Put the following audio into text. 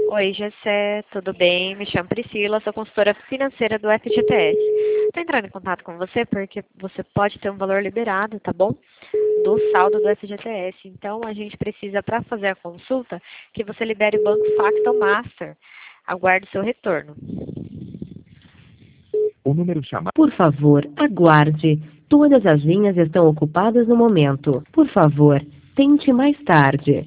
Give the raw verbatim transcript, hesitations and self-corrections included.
Oi, Gessé, tudo bem? Me chamo Priscila, sou consultora financeira do F G T S. Estou entrando em contato com você porque você pode ter um valor liberado, tá bom? Do saldo do F G T S. Então, a gente precisa, para fazer a consulta, que você libere o Banco Facto Master. Aguarde seu retorno. O número chamado. Por favor, aguarde. Todas as linhas estão ocupadas no momento. Por favor, tente mais tarde.